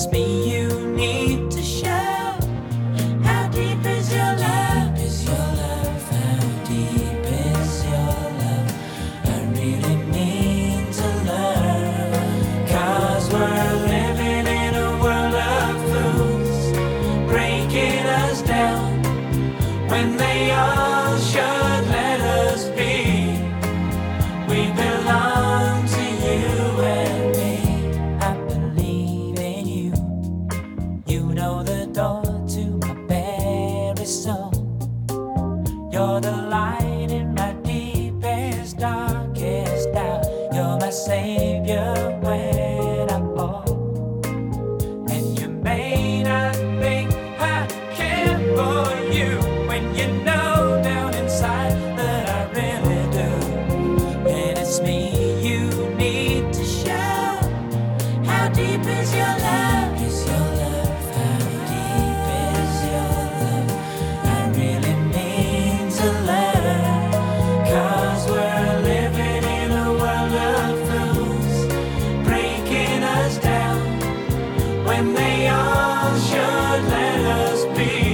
it's me you need to show. How deep is your love? Is your love? How deep is your love? I really need to learn. 'Cause we're living in a world of fools, breaking us down when they all should let us be. We belong to you and me. I believe in you. You know the door to my very soul. You're the light in my deepest, darkest doubt. You're my savior when I fall. And you may not think I care for you when you know down inside that I really do. And it's me you need to show. How deep is your love? Is your love? How deep is your love? I really need to learn. 'Cause we're living in a world of fools, breaking us down when they all should let us be.